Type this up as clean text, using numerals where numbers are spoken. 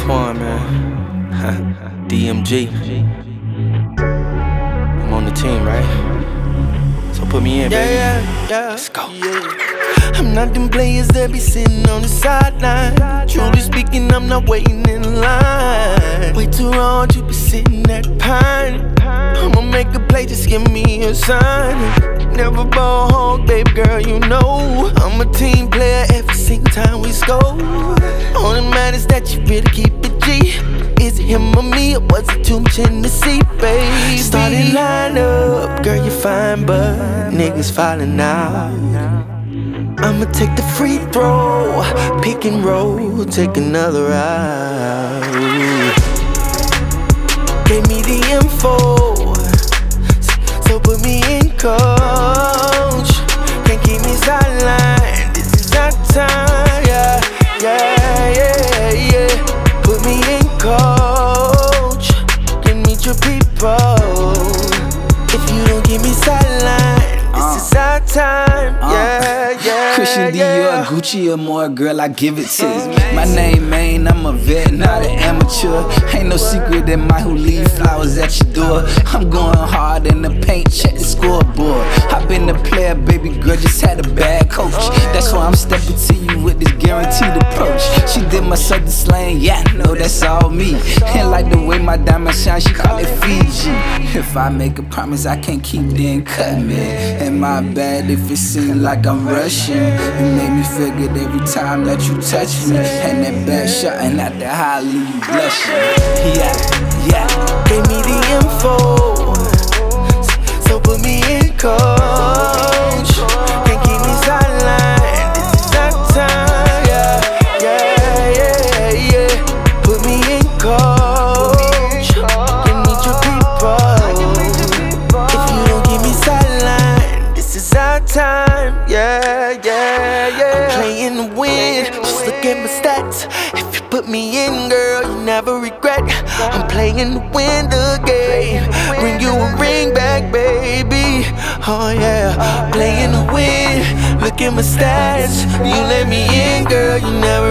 Twan, man. DMG. I'm on the team, right? So put me in, baby. Yeah. Let's go. I'm not them players that be sitting on the sideline. Truly speaking, I'm not waiting in line. Way too long, you be sitting at the pine. I'ma make a play, just give me a sign. Never ball hog, baby girl, you know I'm a team player every single time we score. All that matters that you really keep it G. Is it him or me, or was it too much in the seat, baby? Starting line up, girl, you fine, but niggas falling out. I'ma take the free throw, pick and roll, take another route. Gave me the info, so put me in, coach. Can't keep me sidelined, this is our time, yeah. Put me in, coach. Can meet your people. If you don't give me sideline, this is our time, yeah. Christian Dior, Gucci or more, girl, I give it to you. My name, man, I'm a vet, not an amateur. Ain't no secret that my who leave flowers at your door. I'm going hard in the paint, check the scoreboard. I've been a player, baby girl, just had a bad coach. That's why I'm stepping to you with this guaranteed approach. She did my southern slang, yeah, I know that's all me. And like the way my diamond shine, she call it Fiji. If I make a promise I can't keep, then cut me. And my bad if it seems like I'm rushing. It made me feel good every time that you touch me. And that back shot and at the high leave you blushing. Yeah. Gave me the info, so put me in, coach. Can't keep me sidelined, this is our time, yeah. Put me in, coach. Can meet your people. If you don't give me sideline, this is our time, yeah. I'm playing to win, just look at my stats. If you put me in, girl, you never regret. I'm playing to win the game. Bring you a ring back, baby. Oh yeah, playing to win. Look at my stats. You let me in, girl, you never